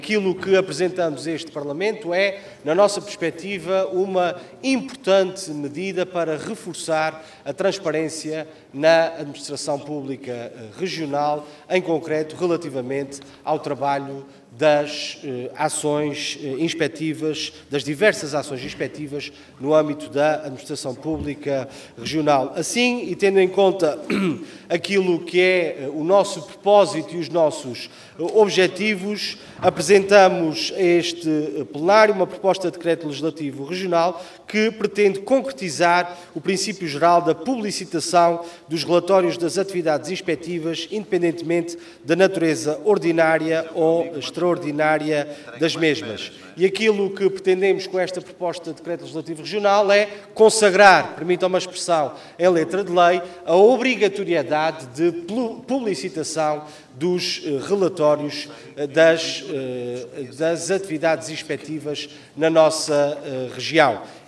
Aquilo que apresentamos a este Parlamento é, na nossa perspectiva, uma importante medida para reforçar a transparência na administração pública regional, em concreto relativamente ao trabalho das ações inspectivas, das diversas ações inspectivas no âmbito da administração pública regional. Assim, e tendo em conta aquilo que é o nosso propósito e os nossos objetivos, apresentamos a este plenário uma proposta de decreto legislativo regional que pretende concretizar o princípio geral da publicitação dos relatórios das atividades inspectivas, independentemente da natureza ordinária ou extraordinária das mesmas. E aquilo que pretendemos com esta proposta de decreto legislativo regional é consagrar, permitam-me a expressão em letra de lei, a obrigatoriedade de publicitação dos relatórios das atividades inspectivas na nossa região.